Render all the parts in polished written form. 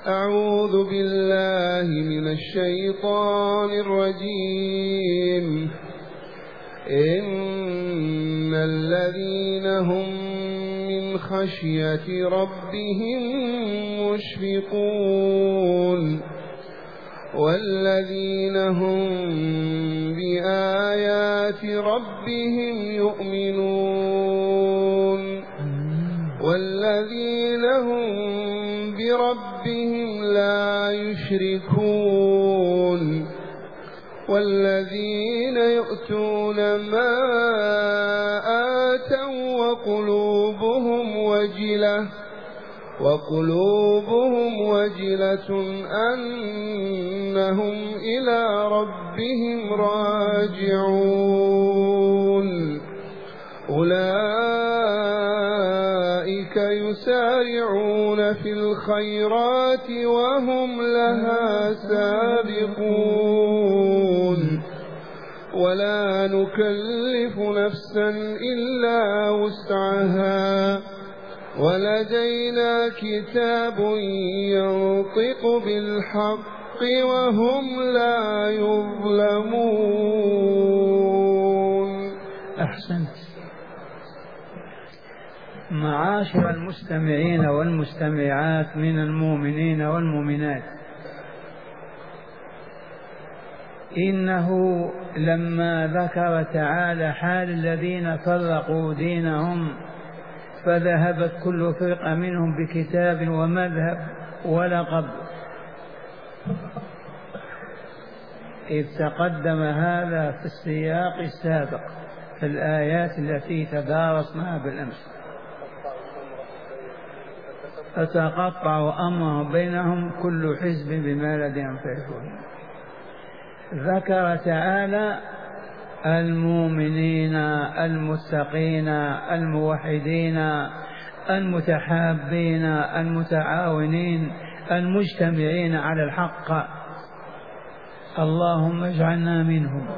أعوذ بالله من الشيطان الرجيم. إن الذين هم من خشية ربهم مشفقون والذين هم بآيات ربهم يؤمنون والذين هم بربهم لا يشركون والذين يؤتون ما آتوا وقلوبهم وجلة أنهم إلى ربهم راجعون أولئك يسارعون في الخيرات وهم لها سابقون ولا نكلف نفسا إلا وسعها ولدينا كتاب ينطق بالحق وهم لا يظلمون. أحسنت. معاشر المستمعين والمستمعات من المؤمنين والمؤمنات، إنه لما ذكر تعالى حال الذين فرقوا دينهم فذهبت كل فرقة منهم بكتاب ومذهب ولقب، إذ تقدم هذا في السياق السابق في الآيات التي تدارسناها بالأمس. فتقطعوا أمرهم بينهم كل حزب بما لديهم فرحون. ذكر تعالى المؤمنين المتقين الموحدين المتحابين المتعاونين المجتمعين على الحق، اللهم اجعلنا منهم.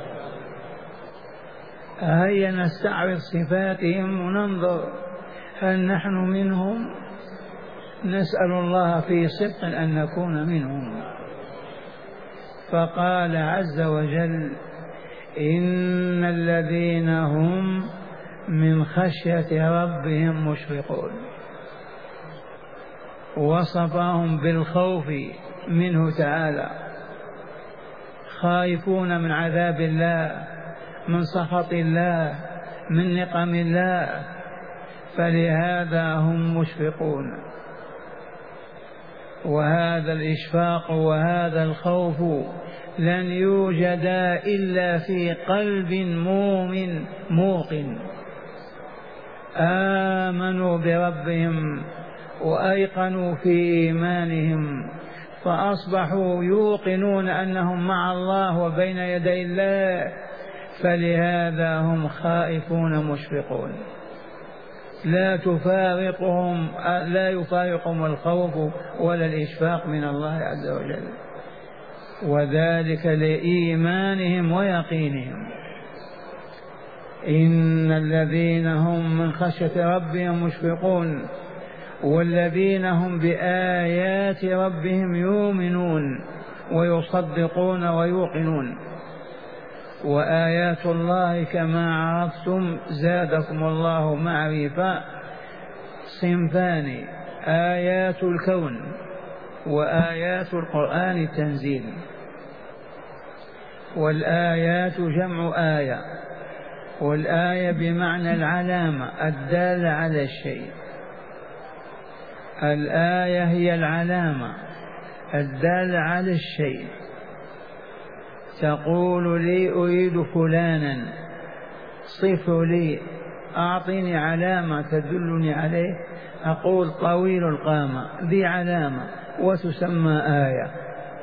هيا نستعرض صفاتهم وننظر هل نحن منهم. نسأل الله في صدق أن نكون منهم. فقال عز وجل إن الذين هم من خشية ربهم مشفقون، وصفهم بالخوف منه تعالى، خائفون من عذاب الله، من سخط الله، من نقم الله، فلهذا هم مشفقون. وهذا الإشفاق وهذا الخوف لن يوجدا إلا في قلب مؤمن موقن آمنوا بربهم وأيقنوا في إيمانهم فأصبحوا يوقنون أنهم مع الله وبين يدي الله، فلهذا هم خائفون مشفقون. لا يفارقهم الخوف ولا الإشفاق من الله عز وجل، وذلك لإيمانهم ويقينهم. إن الذين هم من خشية ربهم مشفقون والذين هم بآيات ربهم يؤمنون ويصدقون ويوقنون. وآيات الله كما عرفتم زادكم الله معرفة صنفان: آيات الكون وآيات القرآن التنزيل. والآيات جمع آية، والآية بمعنى العلامة الدالة على الشيء. الآية هي العلامة الدالة على الشيء. تقول لي أريد فلانا، صفه لي، أعطني علامة تدلني عليه، أقول طويل القامة، ذي علامة وتسمى آية.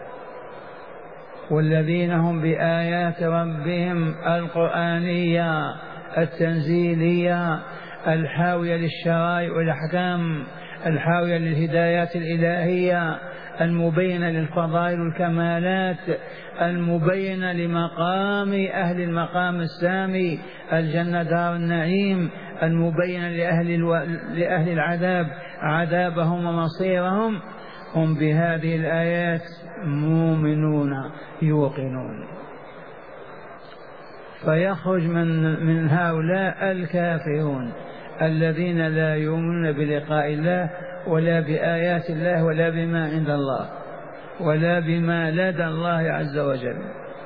والذين هم بآيات ربهم القرآنية التنزيلية الحاوية للشرائع والأحكام الحاوية للهدايات الإلهية المبينة للفضائل والكمالات المبينة لمقام أهل المقام السامي الجنة دار النعيم، المبينة لأهل العذاب عذابهم ومصيرهم. هم بهذه الآيات مؤمنون يوقنون. فيخرج من هؤلاء الكافرون الذين لا يؤمنون بلقاء الله ولا بآيات الله ولا بما عند الله ولا بما لدى الله عز وجل.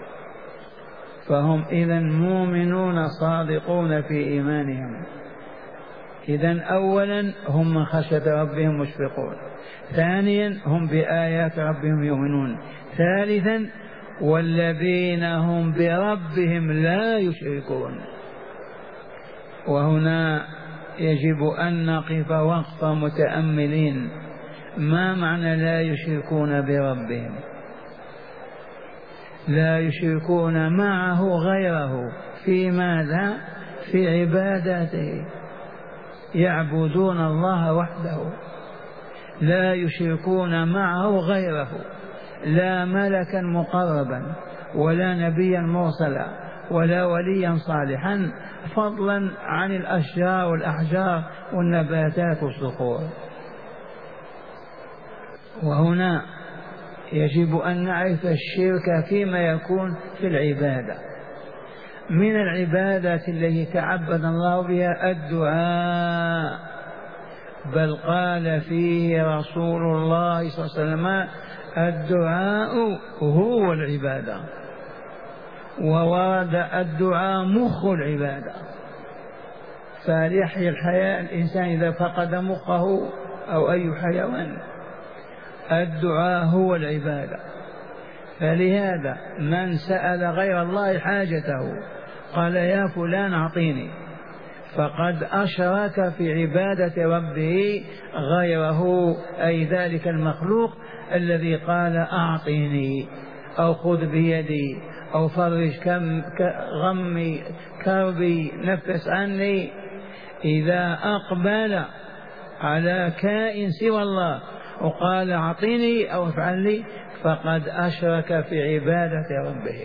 فهم إذن مؤمنون صادقون في إيمانهم. إذن أولا هم من خشية ربهم مشفقون، ثانيا هم بآيات ربهم يؤمنون، ثالثا والذين هم بربهم لا يشركون. وهنا يجب أن نقف وقف متأملين، ما معنى لا يشركون بربهم؟ لا يشركون معه غيره في ماذا؟ في عبادته، يعبدون الله وحده، لا يشركون معه غيره، لا ملكا مقربا ولا نبيا مرسلا ولا وليا صالحا، فضلا عن الأشجار والأحجار والنباتات والصخور. وهنا يجب أن نعرف الشرك فيما يكون في العبادة. من العبادات التي تعبد الله بها الدعاء، بل قال فيه رسول الله صلى الله عليه وسلم الدعاء هو العبادة، وورد الدعاء مخ العبادة. فليحيى الحياة الإنسان إذا فقد مخه أو أي حيوان. الدعاء هو العبادة. فلهذا من سأل غير الله حاجته قال يا فلان أعطيني، فقد أشرك في عبادة ربه غيره، أي ذلك المخلوق الذي قال أعطيني أو خذ بيدي أو فرج غمي كربي نفس عني. إذا أقبل على كائن سوى الله وقال أعطيني أو افعل لي فقد أشرك في عبادة ربه.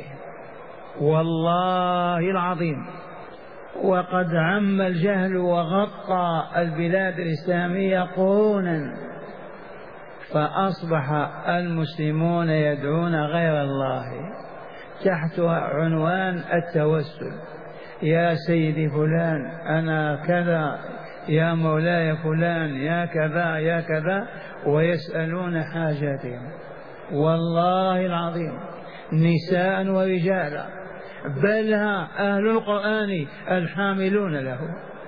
والله العظيم وقد عم الجهل وغطى البلاد الإسلامية قرونا، فأصبح المسلمون يدعون غير الله تحت عنوان التوسل. يا سيدي فلان أنا كذا، يا مولاي فلان يا كذا يا كذا، ويسألون حاجاتهم. والله العظيم نساء ورجالا، بل أهل القرآن الحاملون له.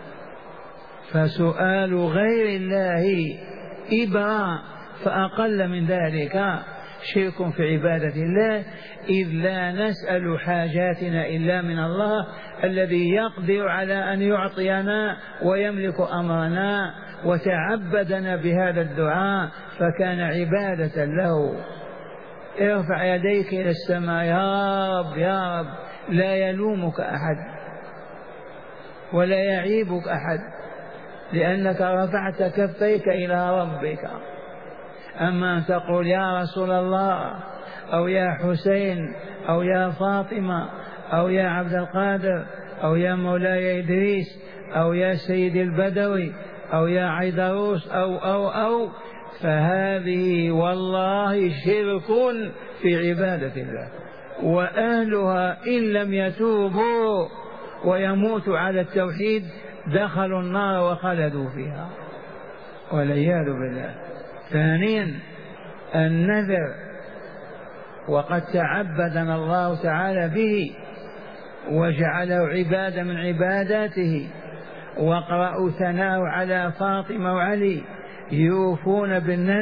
فسؤال غير الله إبراء، فأقل من ذلك شرك في عبادة الله، إذ لا نسأل حاجاتنا إلا من الله الذي يقدر على أن يعطينا ويملك أمرنا، وتعبدنا بهذا الدعاء فكان عبادة له. ارفع يديك إلى السماء يا رب يا رب، لا يلومك أحد ولا يعيبك أحد، لأنك رفعت كفيك إلى ربك. أما أن تقول يا رسول الله أو يا حسين أو يا فاطمة أو يا عبد القادر أو يا مولاي إدريس أو يا سيد البدوي أو يا عيدروس أو فهذه والله شرك في عبادة الله، وأهلها إن لم يتوبوا ويموتوا على التوحيد دخلوا النار وخلدوا فيها والعياذ بالله. ثانيا النذر، وقد تعبدنا الله تعالى به وجعله عبادة من عباداته. واقرأوا ثناء على فاطمة وعلي يوفون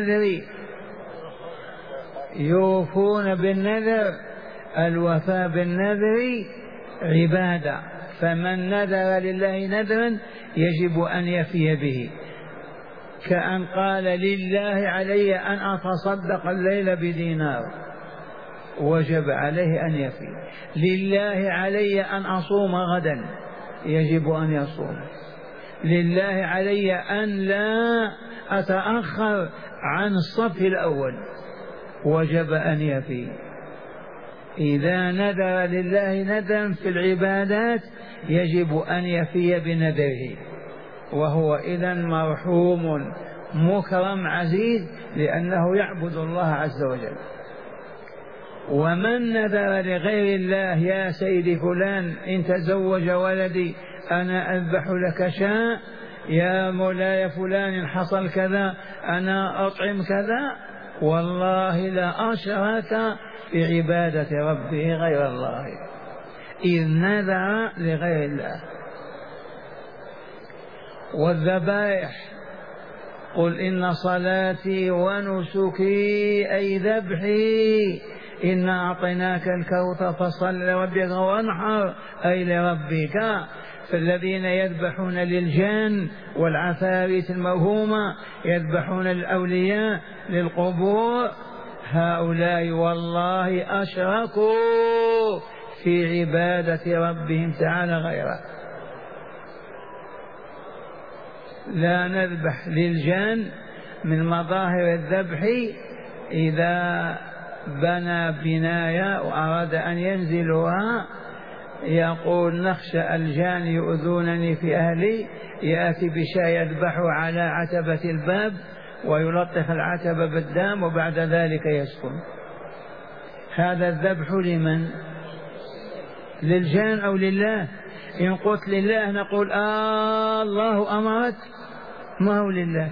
بالنذر. الوفاء بالنذر عبادة، فمن نذر لله نذرا يجب أن يفي به، كأن قال لله علي أن أتصدق الليل بدينار وجب عليه أن يفي، لله علي أن أصوم غدا يجب أن يصوم، لله علي أن لا أتأخر عن الصف الأول وجب أن يفي. إذا نذر لله نذرا في العبادات يجب أن يفي بنذره، وهو إذن مرحوم مكرم عزيز لأنه يعبد الله عز وجل. ومن نذر لغير الله يا سيدي فلان إن تزوج ولدي أنا أذبح لك شاء، يا مولاي فلان إن حصل كذا أنا أطعم كذا، والله لا أشرك في عبادة ربه غير الله إذ نذر لغير الله. والذبائح قل إن صلاتي ونسكي أي ذبحي إنا أعطيناك الكوثر فصل لربك وانحر أي لربك. فالذين يذبحون للجان والعفاريت الموهومة، يذبحون للأولياء للقبور، هؤلاء والله أشركوا في عبادة ربهم تعالى غيره. لا نذبح للجان من مظاهر الذبح إذا بنى بناية وأراد أن ينزلها يقول نخشى الجان يؤذونني في أهلي، يأتي بشاء يذبحه على عتبة الباب ويلطخ العتبة بالدم وبعد ذلك يسكن. هذا الذبح لمن؟ للجان أو لله؟ إن قلت لله نقول الله أمرك، ما هو لله.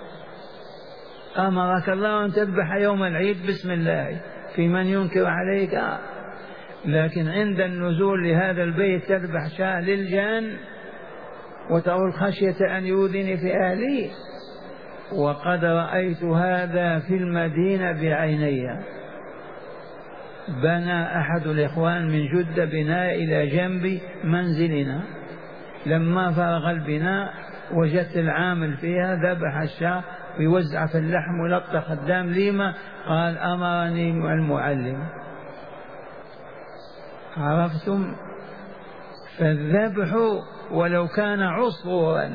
أمرك الله أن تذبح يوم العيد بسم الله، في من ينكر عليك؟ لكن عند النزول لهذا البيت تذبح شاة للجان وتقول خشية أن يؤذني في أهلي. وقد رأيت هذا في المدينة بعيني. بنى أحد الإخوان من جدة بناء إلى جنب منزلنا، لما فرغ البناء وجدت العامل فيها ذبح الشاة ويوزع في اللحم ولطخ الدم لما قال أمرني المعلم. عرفتم؟ فالذبح ولو كان عصفورا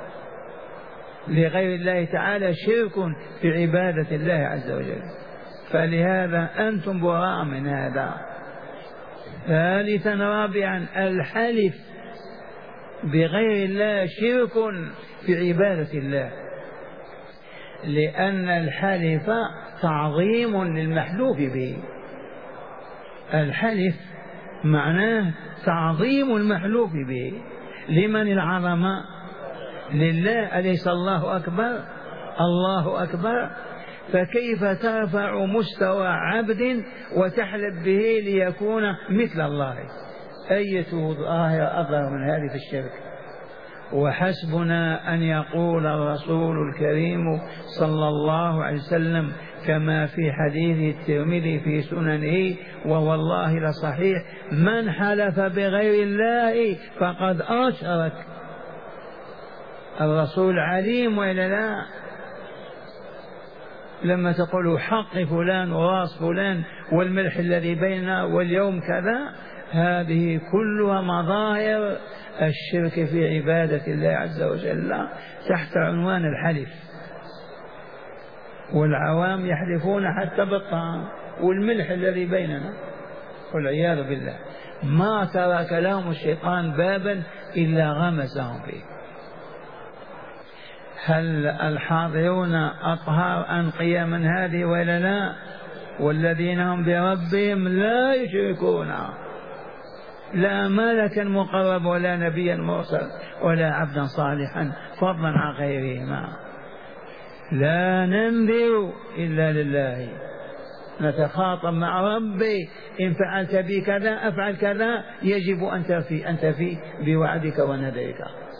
لغير الله تعالى شرك في عبادة الله عز وجل، فلهذا أنتم براء من هذا. ثالثا رابعا الحلف بغير الله شرك في عبادة الله، لأن الحلف تعظيم للمحلوف به. الحلف معناه تعظيم المحلوف به. لمن العظمة؟ لله. أليس الله أكبر؟ الله أكبر. فكيف ترفع مستوى عبد وتحلف به ليكون مثل الله؟ أية ظاهرة أظهر من هذه في الشرك؟ وحسبنا أن يقول الرسول الكريم صلى الله عليه وسلم كما في حديث الترمذي في سننه ووالله لصحيح: من حلف بغير الله فقد أشرك. الرسول عليم وإلا لا؟ لما تقول حق فلان وراس فلان والملح الذي بيننا واليوم كذا، هذه كلها مظاهر الشرك في عبادة الله عز وجل تحت عنوان الحلف. والعوام يحلفون حتى بالطعام والملح الذي بيننا والعياذ بالله. ما ترك لهم الشيطان بابا إلا غمسهم فيه. هل الحاضرون أطهار أنقياء من هذه ولا لا؟ والذين هم بربهم لا يشركون، لا ملكا مقرب ولا نبيا مرسل ولا عبدا صالحا فضلا عن غيرهما. لا ننذر إلا لله، نتخاطب مع ربي: إن فعلت بي كذا أفعل كذا، يجب أن تفي بوعدك ونذرك.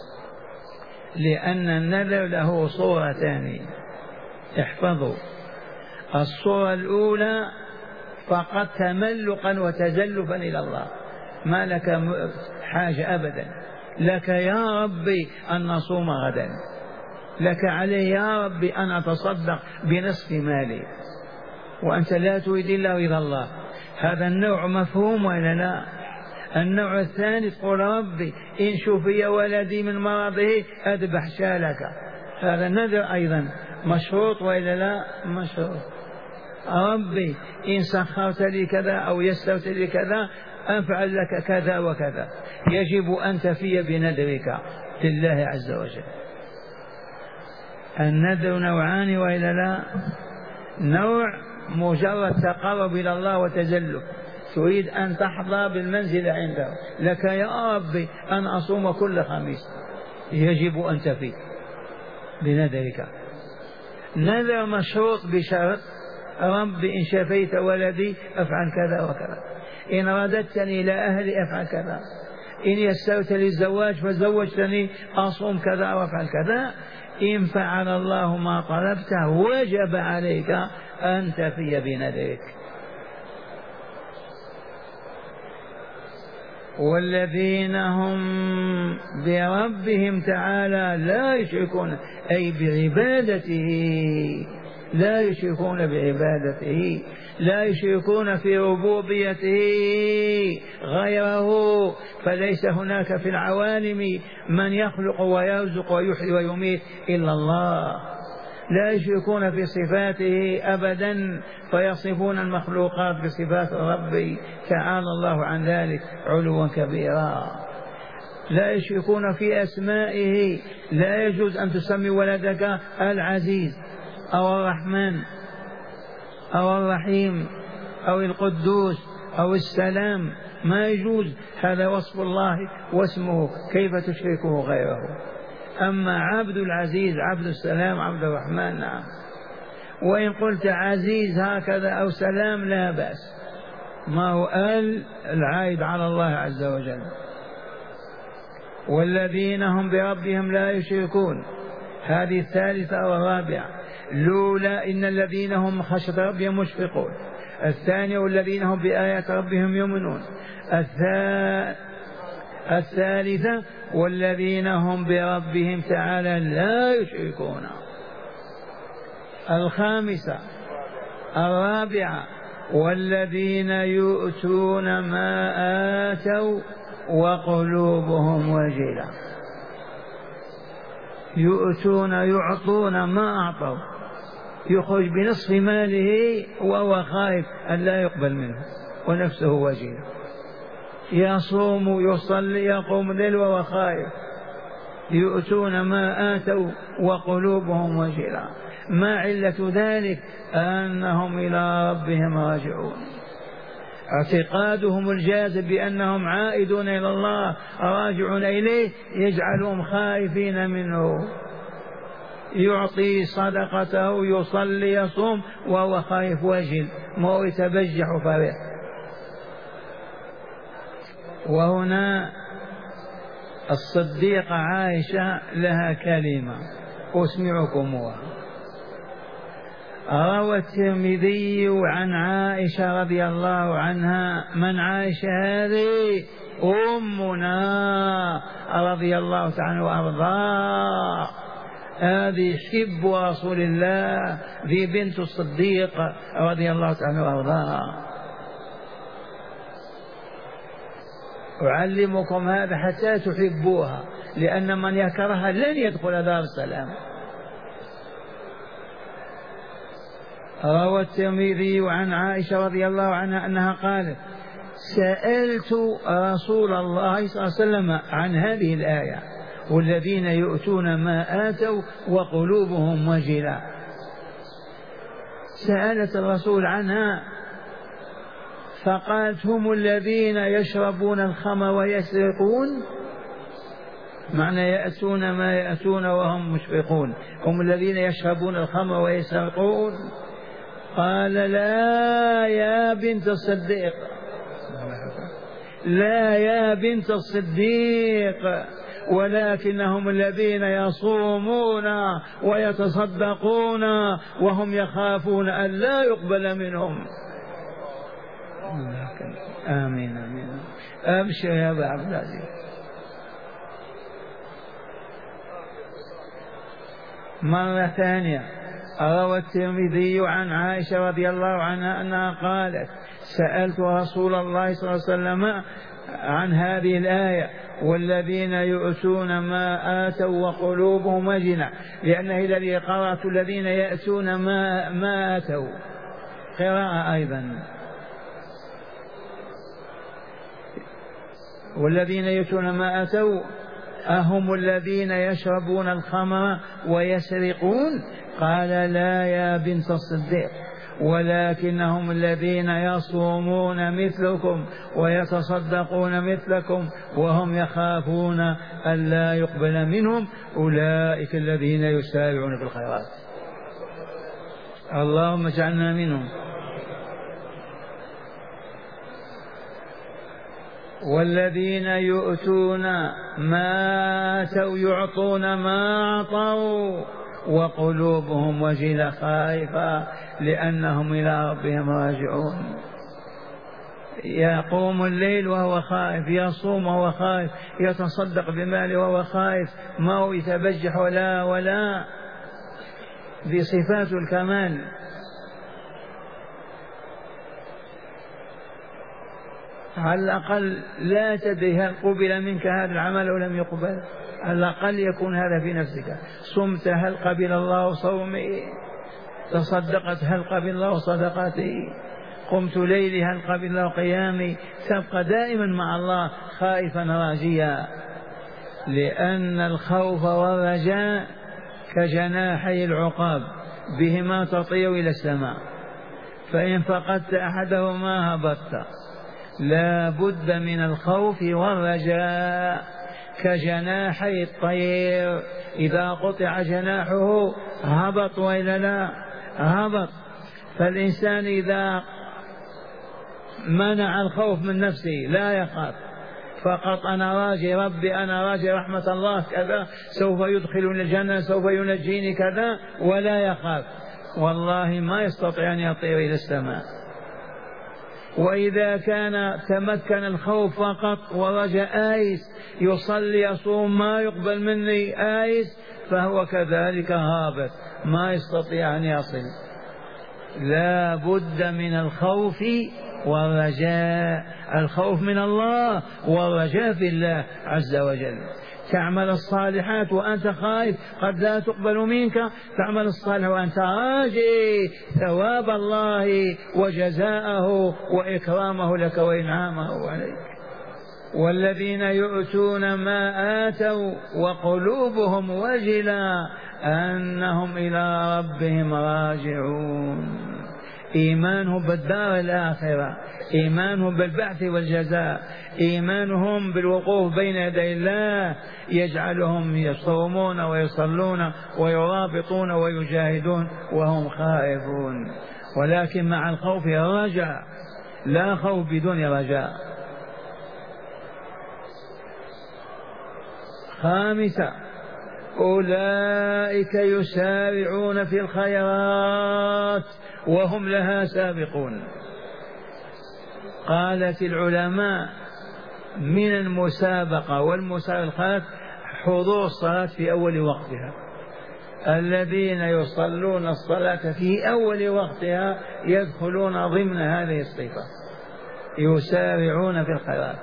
لأن النذر له صورتان، احفظوا: الصورة الأولى فقط تملقا وتزلفا إلى الله، ما لك حاجة أبدا، لك يا ربي أن نصوم غدا، لك علي يا ربي أن أتصدق بنصف مالي، وأنت لا تريد إلا رضا الله. هذا النوع مفهوم ولا لا؟ النوع الثاني تقول: ربي إن شفي ولدي من مرضه أذبح شالك. هذا النذر أيضا مشروط وإلا لا؟ مشروط. ربي إن سخرت لي كذا أو يسرت لي كذا أفعل لك كذا وكذا، يجب أن تفي بنذرك لله عز وجل. النذر نوعان وإلا لا؟ نوع مجرد تقرب إلى الله وتزلف، تريد أن تحظى بالمنزل عنده، لك يا ربي أن أصوم كل خميس، يجب أن تفي بنذرك. نذر مشروط بشرط: رب إن شفيت ولدي أفعل كذا وكذا، إن رددتني إلى أهلي أفعل كذا، إن يسرت لي الزواج فزوجتني أصوم كذا وأفعل كذا. إن فعل الله ما طلبته وجب عليك أن تفي بنذرك. والذين هم بربهم تعالى لا يشركون، أي بعبادته، لا يشركون بعبادته، لا يشركون في ربوبيته غيره، فليس هناك في العوالم من يخلق ويرزق ويحيي ويميت إلا الله. لا يشركون في صفاته أبدا، فيصفون المخلوقات بصفات ربي تعالى الله عن ذلك علوا كبيرا. لا يشركون في أسمائه، لا يجوز أن تسمي ولدك العزيز أو الرحمن أو الرحيم أو القدوس أو السلام، ما يجوز، هذا وصف الله واسمه، كيف تشركه غيره؟ أما عبد العزيز، عبد السلام، عبد الرحمن نعم. وإن قلت عزيز هكذا أو سلام لا بأس، ما هو العائد على الله عز وجل. والذين هم بربهم لا يشركون، هذه الثالثة والرابعة. لولا إن الذين هم خشية ربهم مشفقون. الثانية والذين هم بآيات ربهم يؤمنون. الثالثة والذين هم بربهم تعالى لا يشركون. الخامسة الرابعة والذين يؤتون ما آتوا وقلوبهم وجلة. يؤتون يعطون ما أعطوا، يخرج بنصف ماله وهو خائف أن لا يقبل منه ونفسه وجلة، يصوم يصلي يقوم الليل وهو خائف. يؤتون ما آتوا وقلوبهم وجلة. ما علة ذلك؟ أنهم إلى ربهم راجعون، اعتقادهم الجازم بأنهم عائدون إلى الله راجعون إليه يجعلهم خائفين منه. يعطي صدقته يصلي يصوم وهو خائف وجل، ما هو يتبجح فرح. وهنا الصديقة عائشة لها كلمة أسمعكمها. روى الترمذي عن عائشة رضي الله عنها. من عائشة هذه؟ أمنا رضي الله تعالى وأرضاها، هذه حب رسول الله، ذي بنت الصديق رضي الله تعالى وأرضاها. أعلمكم هذا حتى تحبوها، لأن من يكرهها لن يدخل دار السلام. روى الترمذي عن عائشة رضي الله عنها أنها قالت: سألت رسول الله صلى الله عليه وسلم عن هذه الآية: والذين يؤتون ما آتوا وقلوبهم وجلة. سألت الرسول عنها فقالت: هم الذين يشربون الخمر ويسرقون. معنى يأتون ما يأتون وهم مشفقون، هم الذين يشربون الخمر ويسرقون. قال: لا يا بنت الصديق، لا يا بنت الصديق، ولكنهم الذين يصومون ويتصدقون وهم يخافون أن لا يقبل منهم. آمين آمين. أبشر يا أبا عبد العزيز. مرة ثانية روى الترمذي عن عائشة رضي الله عنها أنها قالت: سألت رسول الله صلى الله عليه وسلم عن هذه الآية: والذين يؤتون ما آتوا وقلوبهم وجلة، لأنه الذي قرأت الذين يأتون ما آتوا قراءة أيضا، والذين يؤتون ما آتوا أهم الذين يشربون الخمر ويسرقون؟ قال لا يا بنت الصديق، ولكنهم الذين يصومون مثلكم ويتصدقون مثلكم وهم يخافون أن لا يقبل منهم، أولئك الذين يسارعون في الخيرات. اللهم اجعلنا منهم. والذين يؤتون ما آتوا يعطون ما أعطوا وقلوبهم وجلة خائفة لأنهم إلى ربهم راجعون. يقوم الليل وهو خائف، يصوم وهو خائف، يتصدق بماله وهو خائف، ما هو يتبجح ولا بصفات الكمال. على الأقل لا تدري هل قبل منك هذا العمل أو لم يقبل، على الأقل يكون هذا في نفسك. صمت هل قبل الله صومي؟ تصدقت هل قبل الله صدقاتي؟ قمت ليلي هل قبل الله قيامي؟ تبقى دائما مع الله خائفا راجيا، لأن الخوف والرجاء كجناحي العقاب بهما تطير إلى السماء، فإن فقدت أحدهما هبطت. لا بد من الخوف والرجاء كجناحي الطير، إذا قطع جناحه هبط وإلا لا هبط. فالإنسان إذا منع الخوف من نفسه لا يخاف، فقط أنا راجي ربي، أنا راجي رحمة الله كذا، سوف يدخلني الجنة، سوف ينجيني كذا، ولا يخاف، والله ما يستطيع أن يطير إلى السماء. وإذا كان تمكن الخوف فقط ورجاء آيس، يصلي يصوم ما يقبل مني آيس، فهو كذلك هابط ما يستطيع أن يصل. لا بد من الخوف والرجاء، الخوف من الله والرجاء في الله عز وجل. تعمل الصالحات وأنت خائف قد لا تقبل منك، تعمل الصالح وأنت راجي ثواب الله وجزاءه وإكرامه لك وإنعامه عليك. والذين يؤتون ما آتوا وقلوبهم وجلة أنهم إلى ربهم راجعون. إيمانهم بالدار الآخرة، إيمانهم بالبعث والجزاء، إيمانهم بالوقوف بين يدي الله يجعلهم يصومون ويصلون ويرابطون ويجاهدون وهم خائفون. ولكن مع الخوف رجاء، لا خوف بدون رجاء. خامسة، أولئك يسارعون في الخيرات وهم لها سابقون. قالت العلماء من المسابقة والمسابقات حضور الصلاة في أول وقتها. الذين يصلون الصلاة في أول وقتها يدخلون ضمن هذه الصفة، يسارعون في الخيرات.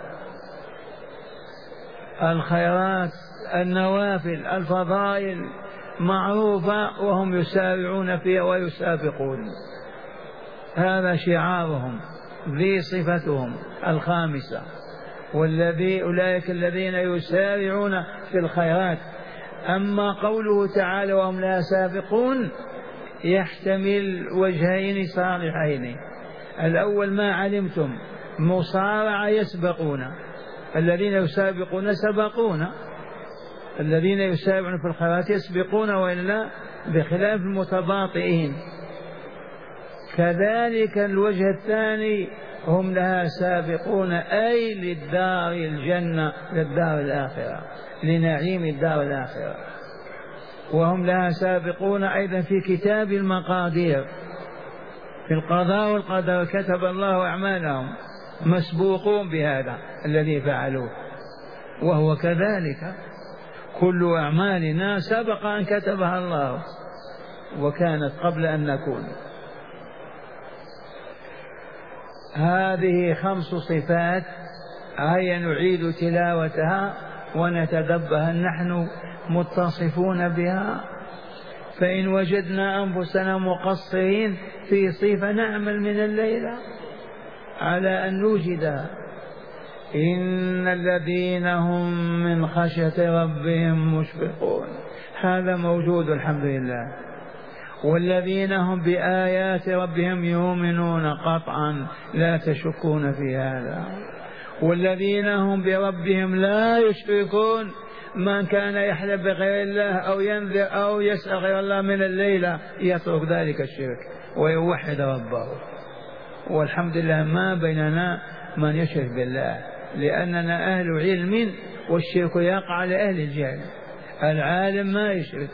الخيرات النوافل الفضائل معروفة وهم يسارعون فيها ويسابقون، هذا شعارهم، ذي صفتهم الخامسة. أولئك الذين يسارعون في الخيرات. أما قوله تعالى وهم لا سابقون يحتمل وجهين صالحين. الأول ما علمتم مصارعة يسبقون، الذين يسابقون سبقون، الذين يسارعون في الخيرات يسبقون وإلا، بخلاف المتباطئين. كذلك الوجه الثاني هم لها سابقون، أي للدار الجنة، للدار الآخرة، لنعيم الدار الآخرة. وهم لها سابقون أيضا في كتاب المقادير، في القضاء والقدر كتب الله أعمالهم، مسبوقون بهذا الذي فعلوه. وهو كذلك كل أعمالنا سبق أن كتبها الله وكانت قبل أن نكون. هذه 5 صفات هيا نعيد تلاوتها ونتدبر نحن متصفون بها. فإن وجدنا أنفسنا مقصرين في صفة نعمل من الليلة على أن نوجدها. إن الذين هم من خشية ربهم مشفقون، هذا موجود الحمد لله. والذين هم بآيات ربهم يؤمنون قطعا، لا تشكون في هذا. والذين هم بربهم لا يشركون، من كان يحلف بغير الله أو ينذر أو يسأل غير الله من الليلة يترك ذلك الشرك ويوحد ربه. والحمد لله ما بيننا من يشرك بالله، لأننا أهل علم، والشرك يقع لأهل الجهل. العالم ما يشرك.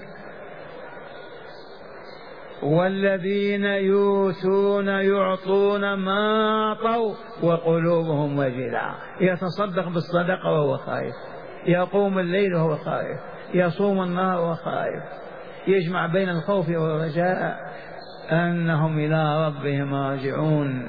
والذين يؤتون يعطون ما أعطوا وقلوبهم وجلة، يتصدق بالصدقة وهو خائف، يقوم الليل وهو خائف، يصوم النهار وهو خائف، يجمع بين الخوف والرجاء أنهم إلى ربهم راجعون.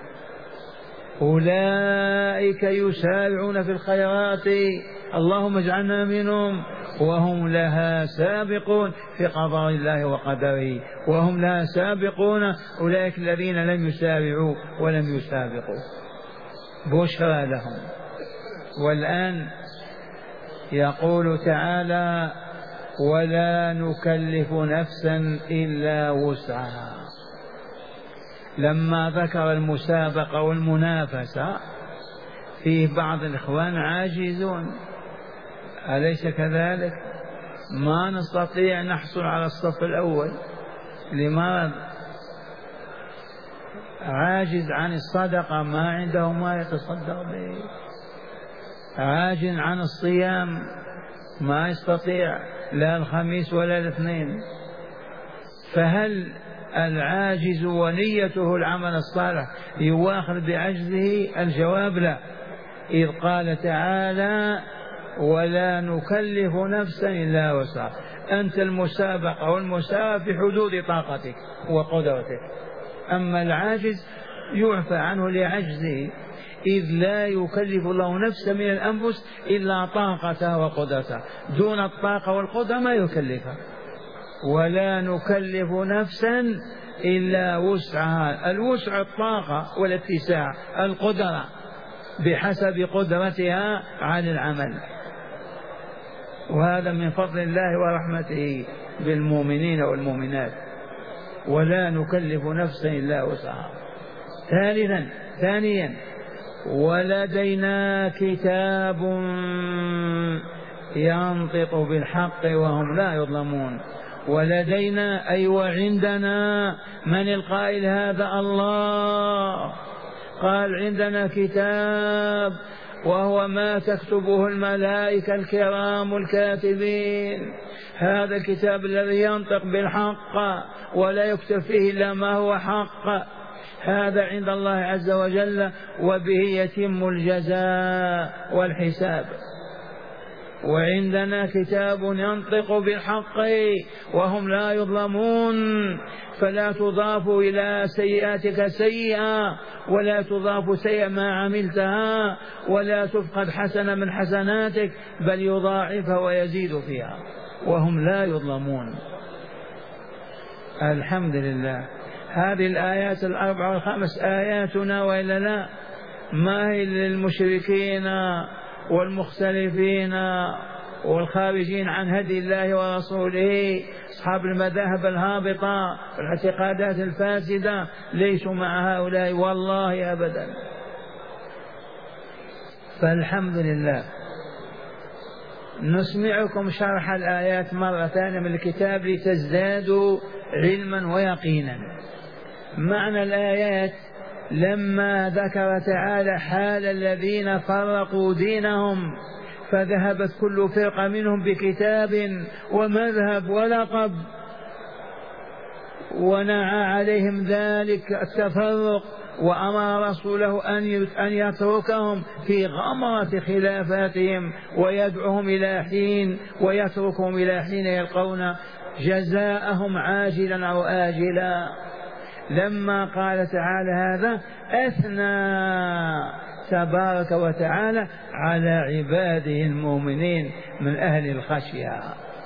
أولئك يسارعون في الخيرات، اللهم اجعلنا منهم، وهم لها سابقون في قضاء الله وقدره، وهم لها سابقون. أولئك الذين لم يسارعوا ولم يسابقوا، بشرى لهم. والآن يقول تعالى: ولا نكلف نفسا إلا وسعها. لما ذكر المسابقة والمنافسة، فيه بعض الإخوان عاجزون، أليس كذلك؟ ما نستطيع نحصل على الصف الأول لماذا؟ عاجز عن الصدقة، ما عنده ما يتصدق به، عاجز عن الصيام، ما يستطيع لا الخميس ولا الاثنين. فهل العاجز ونيته العمل الصالح يواخذ بعجزه؟ الجواب لا، إذ قال تعالى: ولا نكلف نفسا إلا وسعها. أنت المسابقة والمساواة في حدود طاقتك وقدرتك، أما العاجز يعفى عنه لعجزه، إذ لا يكلف الله نفسا من الأنفس إلا طاقتها وقدرتها، دون الطاقة والقدرة ما يكلفها. ولا نكلف نفسا إلا وسعها، الوسع الطاقة والاتساع، القدرة بحسب قدرتها على العمل، وهذا من فضل الله ورحمته بالمؤمنين والمؤمنات. ولا نكلف نفسا إلا وسعها. ثانيا ولدينا كتاب ينطق بالحق وهم لا يظلمون. ولدينا أي وعندنا، من القائل هذا؟ الله قال عندنا كتاب، وهو ما تكتبه الملائكة الكرام الكاتبين. هذا الكتاب الذي ينطق بالحق ولا يكتب فيه إلا ما هو حق، هذا عند الله عز وجل، وبه يتم الجزاء والحساب. وعندنا كتاب ينطق بالحق وهم لا يظلمون، فلا تضاف إلى سيئاتك سيئة، ولا تضاف سيئة ما عملتها، ولا تفقد حسنة من حسناتك، بل يضاعفها ويزيد فيها، وهم لا يظلمون. الحمد لله. هذه الآيات الأربع والخمس آياتنا وإلا لا؟ ما هي للمشركين والمختلفين والخارجين عن هدي الله ورسوله، أصحاب المذاهب الهابطة والاعتقادات الفاسدة، ليسوا مع هؤلاء والله أبدا. فالحمد لله. نسمعكم شرح الآيات مرة ثانية من الكتاب لتزدادوا علما ويقينا. معنى الآيات: لما ذكر تعالى حال الذين فرقوا دينهم، فذهبت كل فرقة منهم بكتاب ومذهب ولقب، ونعى عليهم ذلك التفرق، وأمر رسوله أن يتركهم في غمرة خلافاتهم ويدعوهم إلى حين ويتركهم إلى حين يلقون جزاءهم عاجلا أو آجلا. لما قال تعالى هذا، أثنى تبارك وتعالى على عباده المؤمنين من أهل الخشية.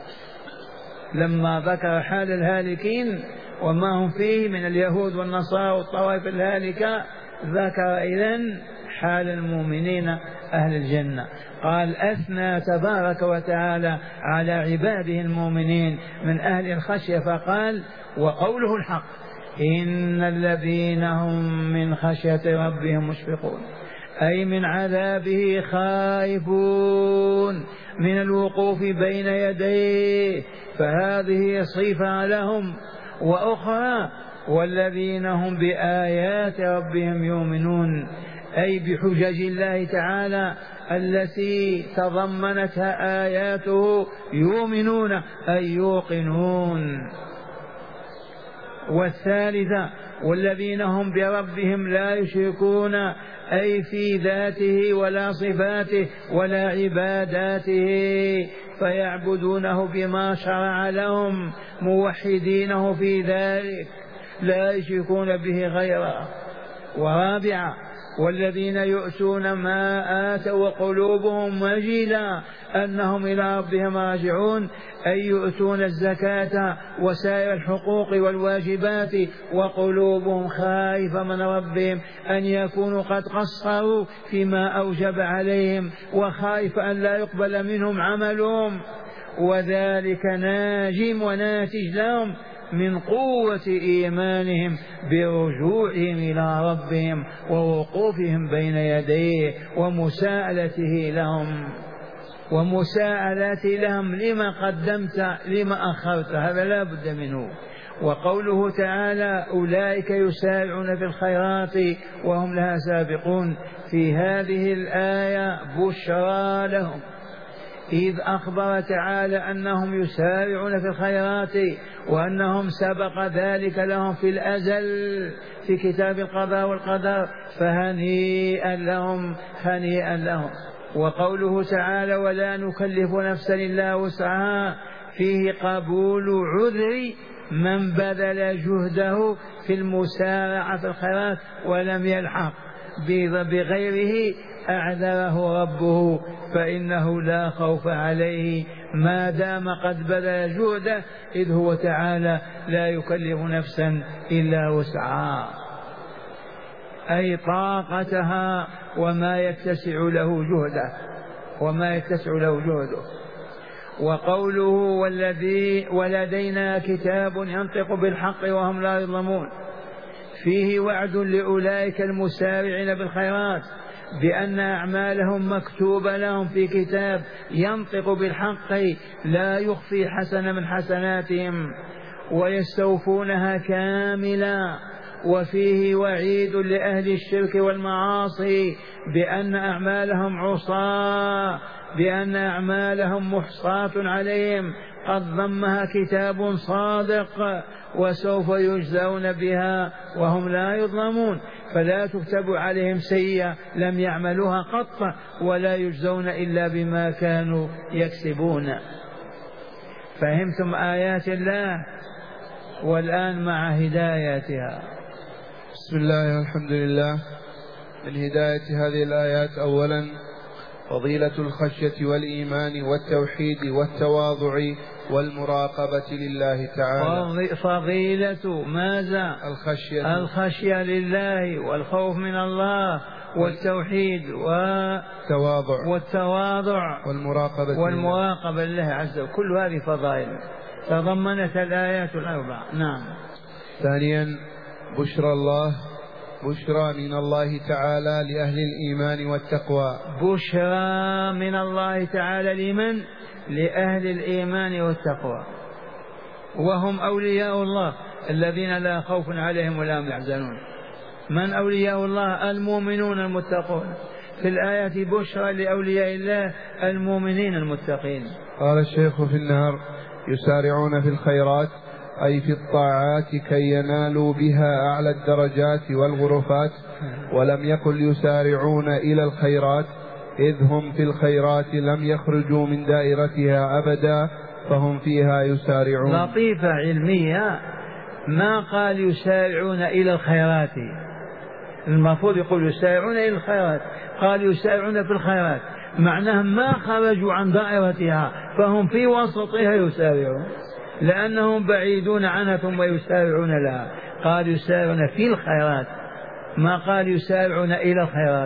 لما ذكر حال الهالكين وما هم فيه من اليهود والنصارى والطوائف الهالكة، ذكر إذن حال المؤمنين أهل الجنة. قال أثنى تبارك وتعالى على عباده المؤمنين من أهل الخشية فقال وقوله الحق إن الذين هم من خشية ربهم مشفقون، أي من عذابه خائفون من الوقوف بين يديه، فهذه صفة لهم. وأخرى والذين هم بآيات ربهم يؤمنون، أي بحجج الله تعالى التي تضمنتها آياته يؤمنون أي يوقنون. والثالثة والذين هم بربهم لا يشركون، أي في ذاته ولا صفاته ولا عباداته، فيعبدونه بما شرع لهم موحدينه في ذلك لا يشركون به غيره. ورابعا والذين يؤتون ما آتوا وقلوبهم وجلة أنهم إلى ربهم راجعون، أي يؤتون الزكاة وسائر الحقوق والواجبات وقلوبهم خائفة من ربهم أن يكونوا قد قصروا فيما أوجب عليهم، وخائف أن لا يقبل منهم عملهم، وذلك ناجم وناتج لهم من قوة إيمانهم برجوعهم إلى ربهم ووقوفهم بين يديه ومساءلته لهم لما قدمت لما أخرت، هذا لا بد منه. وقوله تعالى أولئك يسارعون في الخيرات وهم لها سابقون، في هذه الآية بشرى لهم، إذ أخبر تعالى أنهم يسارعون في الخيرات وأنهم سبق ذلك لهم في الأزل في كتاب القضاء والقدر، فهنيئا لهم هنيئا لهم. وقوله تعالى ولا نكلف نفسا إلا وسعها، فيه قبول عذر من بذل جهده في المسارعة في الخيرات ولم يلحق بغيره أعذره ربه، فإنه لا خوف عليه ما دام قد بذل جهده، إذ هو تعالى لا يكلف نفسا إلا وسعها، أي طاقتها وما يتسع له جهده. وقوله ولدينا كتاب ينطق بالحق وهم لا يظلمون، فيه وعد لأولئك المسارعين بالخيرات بأن أعمالهم مكتوبة لهم في كتاب ينطق بالحق لا يخفي حسنة من حسناتهم ويستوفونها كاملا. وفيه وعيد لأهل الشرك والمعاصي بأن أعمالهم محصاة عليهم قد ضمها كتاب صادق وسوف يجزون بها وهم لا يظلمون، فلا تكتب عليهم سيئة لم يعملوها قط ولا يجزون إلا بما كانوا يكسبون. فهمتم آيات الله؟ والآن مع هداياتها. بسم الله والحمد لله. من هداية هذه الآيات أولا فضيلة الخشية والإيمان والتوحيد والتواضع والمراقبة لله تعالى. فضيلة ماذا؟ الخشية لله والخوف من الله والتوحيد والتواضع والمراقبة لله عز وجل، كل هذه فضائل تضمنت الآيات الأربع. نعم. ثانيا بشرى من الله تعالى لأهل الإيمان والتقوى. بشرى من الله تعالى لمن؟ لأهل الإيمان والتقوى، وهم أولياء الله الذين لا خوف عليهم ولا هم يحزنون. من أولياء الله؟ المؤمنون المتقون. في الآية بشرى لأولياء الله المؤمنين المتقين. قال الشيخ في النهر يسارعون في الخيرات أي في الطاعات كي ينالوا بها أعلى الدرجات والغرفات، ولم يكن يسارعون إلى الخيرات إذ هم في الخيرات لم يخرجوا من دائرتها أبدا فهم فيها يسارعون. لطيفة علمية، ما قال يسارعون إلى الخيرات، المفروض يقول يسارعون إلى الخيرات، قال يسارعون في الخيرات، معناه ما خرجوا عن دائرتها فهم في وسطها يسارعون، لأنهم بعيدون عنها ثم يسارعون لها. قال يسارعون في الخيرات، ما قال يسارعون إلى الخيرات.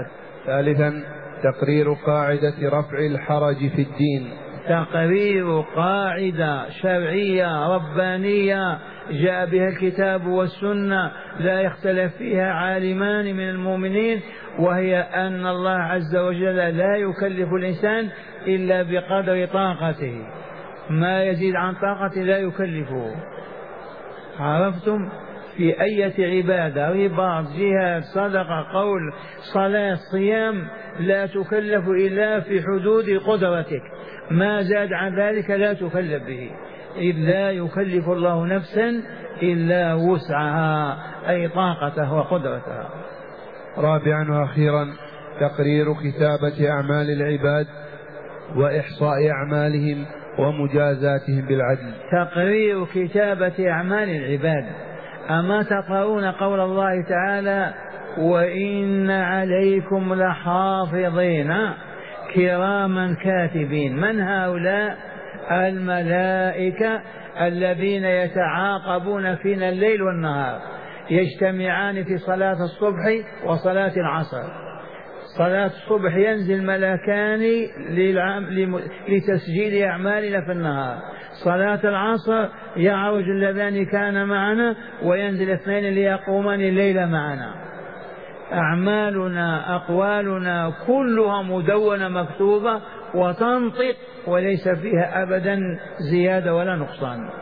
ثالثا تقرير قاعدة رفع الحرج في الدين. تقرير قاعدة شرعية ربانية جاء بها الكتاب والسنة لا يختلف فيها عالمان من المؤمنين، وهي أن الله عز وجل لا يكلف الإنسان إلا بقدر طاقته، ما يزيد عن طاقته لا يكلفه. عرفتم؟ في أي عبادة، رباط، جهاد، صدقة، قول، صلاة، صيام، لا تكلف إلا في حدود قدرتك، ما زاد عن ذلك لا تكلف به، إذ لا يكلف الله نفسا إلا وسعها، أي طاقته وقدرتها. رابعا وأخيرا تقرير كتابة أعمال العباد وإحصاء أعمالهم ومجازاتهم بالعدل. تقرير كتابة أعمال العباد. أما تقرؤون قول الله تعالى: وإن عليكم لحافظين كراما كاتبين. من هؤلاء؟ الملائكة الذين يتعاقبون فينا الليل والنهار، يجتمعان في صلاة الصبح وصلاة العصر. صلاة الصبح ينزل ملكان لتسجيل أعمالنا في النهار، صلاة العصر يعرج اللذان كان معنا وينزل اثنين ليقومان الليل معنا. أعمالنا أقوالنا كلها مدونة مكتوبة وتنطق وليس فيها أبدا زيادة ولا نقصان.